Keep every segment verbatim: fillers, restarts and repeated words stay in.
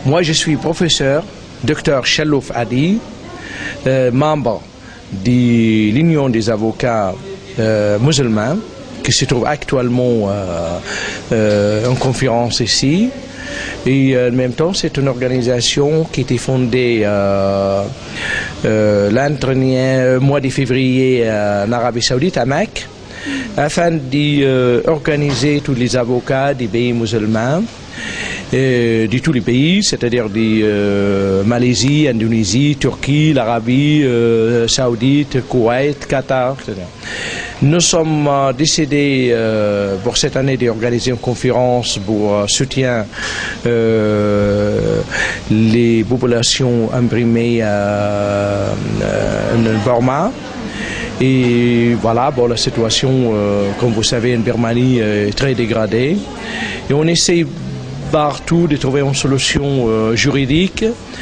Moi, je suis professeur, docteur Chalouf Adi, euh, membre de l'Union des avocats euh, musulmans, qui se trouve actuellement euh, euh, en conférence ici. Et euh, en même temps, c'est une organisation qui a été fondée euh, euh, l'an dernier, mois de février, euh, en Arabie Saoudite, à Mecque, afin d'organiser euh, tous les avocats des pays musulmans, euh, de tous les pays, c'est-à-dire de euh, Malaisie, Indonésie, Turquie, l'Arabie euh, Saoudite, Koweït, Qatar, et cetera. Nous sommes euh, décidés euh, pour cette année d'organiser une conférence pour euh, soutien euh, les populations imprimées euh, euh, en Burma. Et voilà, bon, la situation, euh, comme vous savez, en Birmanie est très dégradée. Et on essaie partout de trouver une solution euh, juridique.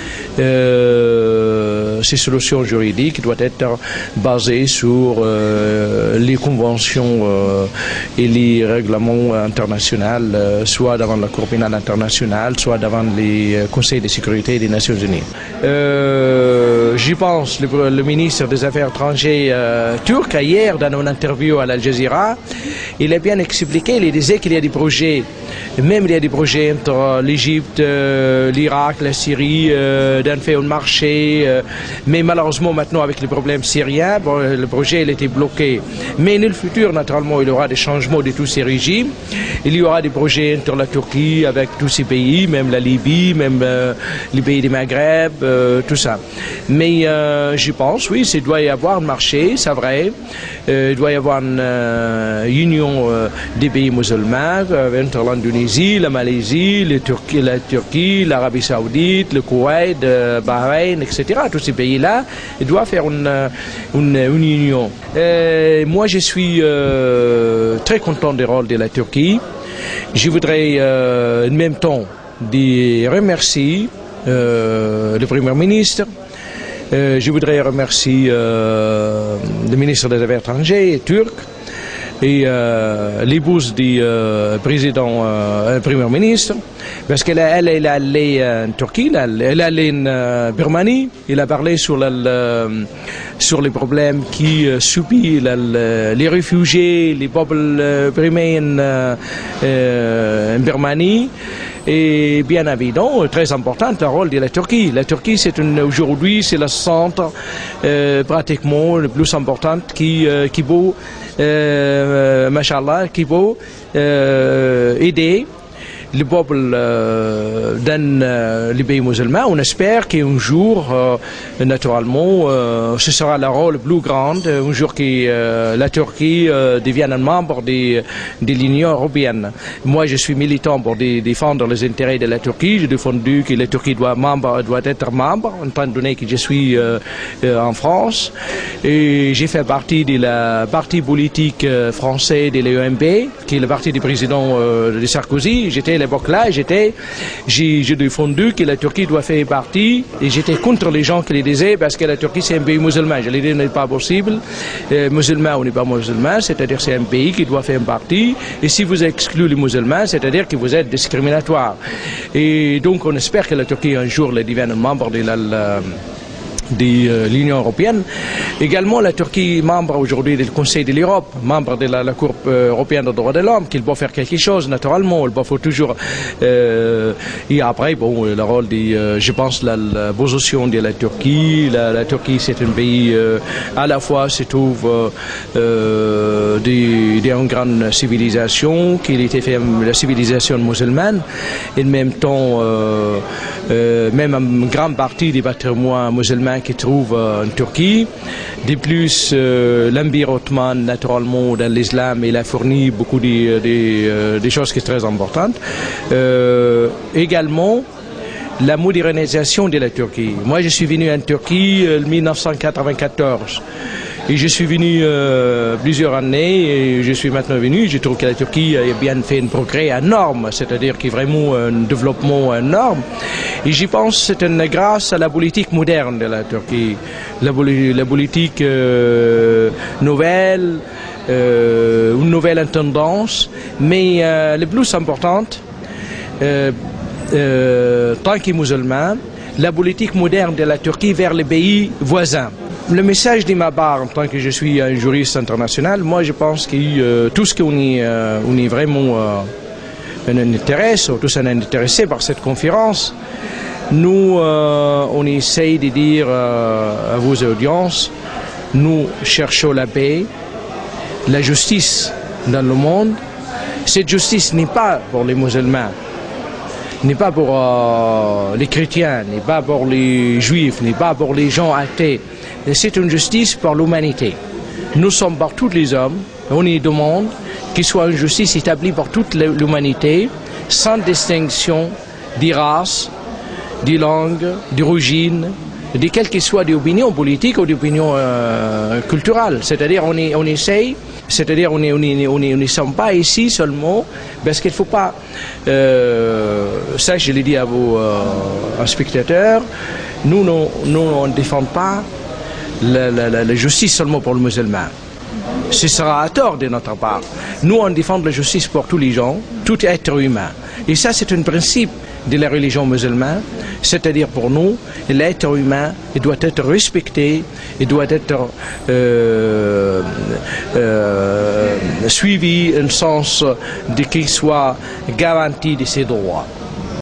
Euh, ces solutions juridiques doivent être basées sur euh, les conventions euh, et les règlements internationaux, euh, soit devant la Cour pénale internationale, soit devant les euh, conseils de sécurité des Nations Unies. Euh, J'y pense, le, le ministre des Affaires étrangères euh, turc, hier, dans une interview à Al Jazeera, il a bien expliqué, il disait qu'il y a des projets, même il y a des projets entre l'Égypte, euh, l'Irak, la Syrie, euh, d'en faire un marché, euh, mais malheureusement maintenant avec les problèmes syriens, bon, le projet il a été bloqué. Mais dans le futur, naturellement, il y aura des changements de tous ces régimes. Il y aura des projets entre la Turquie avec tous ces pays, même la Libye, même euh, les pays du Maghreb, euh, tout ça. Mais euh, je pense, oui, il doit y avoir un marché, c'est vrai. Euh, il doit y avoir une euh, union euh, des pays musulmans euh, entre l'Indonésie, la Malaisie, le Turquie, la Turquie, l'Arabie Saoudite, le Koweït, euh, Bahreïn, et cetera. Tous ces pays-là, ils doivent faire une, une, une union. Euh, moi, je suis euh, très content du rôle de la Turquie. Je voudrais euh, en même temps de remercier euh, le Premier ministre. Euh, je voudrais remercier euh, le ministre des Affaires étrangères turc et euh, l'épouse du euh, président, euh, Premier ministre, parce qu'elle elle, elle est allée en Turquie, elle, elle est allée en euh, Birmanie, elle a parlé sur, la, la, sur les problèmes qui euh, subissent la, la, les réfugiés, les peuples euh, primés en, euh, en Birmanie. Et bien évidemment, très important, le rôle de la Turquie. La Turquie, c'est aujourd'hui, c'est le centre euh, pratiquement le plus important qui, euh, qui peut, euh, machallah, qui peut euh, aider le peuple euh, dans euh, les pays musulmans. On espère qu'un jour, euh, naturellement, euh, ce sera le rôle plus grand, un jour que euh, la Turquie euh, devienne un membre de, de l'Union européenne. Moi, je suis militant pour de, défendre les intérêts de la Turquie. J'ai défendu que la Turquie doit, membre, doit être membre, étant donné que je suis euh, euh, en France. Et j'ai fait partie de la parti politique euh, français de l'E M P, qui est le parti du président euh, de Sarkozy. J'étais à l'époque là, j'étais, j'ai, j'ai défendu que la Turquie doit faire partie, et j'étais contre les gens qui le disaient, parce que la Turquie c'est un pays musulman. Je l'ai dit, ce n'est pas possible, euh, musulman ou n'est pas musulman, c'est-à-dire c'est un pays qui doit faire partie, et si vous excluez les musulmans, c'est-à-dire que vous êtes discriminatoire. Et donc on espère que la Turquie un jour devienne un membre de la, la de l'Union européenne. Également, la Turquie, membre aujourd'hui du Conseil de l'Europe, membre de la, la Cour européenne des droits de l'homme, qu'il peut faire quelque chose, naturellement. Il faut toujours... Euh, et après, bon, le rôle de... Euh, je pense, la, la position de la Turquie. La, la Turquie, c'est un pays, euh, à la fois, se trouve euh, d'une grande civilisation, qui était fait la civilisation musulmane, et en même temps, euh, euh, même une grande partie des patrimoines musulmans qui trouve euh, en Turquie. De plus, euh, l'Empire ottoman, naturellement, dans l'islam, il a fourni beaucoup de, de, de, de choses qui sont très importantes. Euh, également, la modernisation de la Turquie. Moi, je suis venu en Turquie en mille neuf cent quatre-vingt-quatorze. Et je suis venu euh, plusieurs années et je suis maintenant venu. Je trouve que la Turquie a bien fait un progrès énorme, c'est-à-dire qu'il y a vraiment un développement énorme. Et j'y pense que c'est une grâce à la politique moderne de la Turquie, la, la politique euh, nouvelle, euh, une nouvelle tendance, mais euh, le plus importante, euh, euh, tant que musulmans, la politique moderne de la Turquie vers les pays voisins. Le message de ma part, en tant que je suis un juriste international, moi je pense que euh, tout ce qu'on est, euh, on est vraiment euh, un intéresse, ou tous on est intéressés par cette conférence, nous euh, on essaye de dire euh, à vos audiences, nous cherchons la paix, la justice dans le monde. Cette justice n'est pas pour les musulmans, n'est pas pour euh, les chrétiens, n'est pas pour les juifs, n'est pas pour les gens athées. C'est une justice pour l'humanité. Nous sommes pour tous les hommes, on y demande qu'il soit une justice établie pour toute l'humanité, sans distinction des races, des langues, d'origine, de quelles que soient des opinions politiques ou des opinions euh, culturelles. C'est-à-dire on, est, on essaye, c'est-à-dire on ne on on on sommes pas ici seulement, parce qu'il ne faut pas, euh, ça je l'ai dit à vos euh, spectateurs, nous, nous, nous on ne défend pas la, la, la, la justice seulement pour le musulman. Ce sera à tort de notre part. Nous on défend la justice pour tous les gens, tout être humain. Et ça c'est un principe de la religion musulmane, c'est-à-dire pour nous, l'être humain il doit être respecté, il doit être euh, euh, suivi, en sens de qu'il soit garanti de ses droits.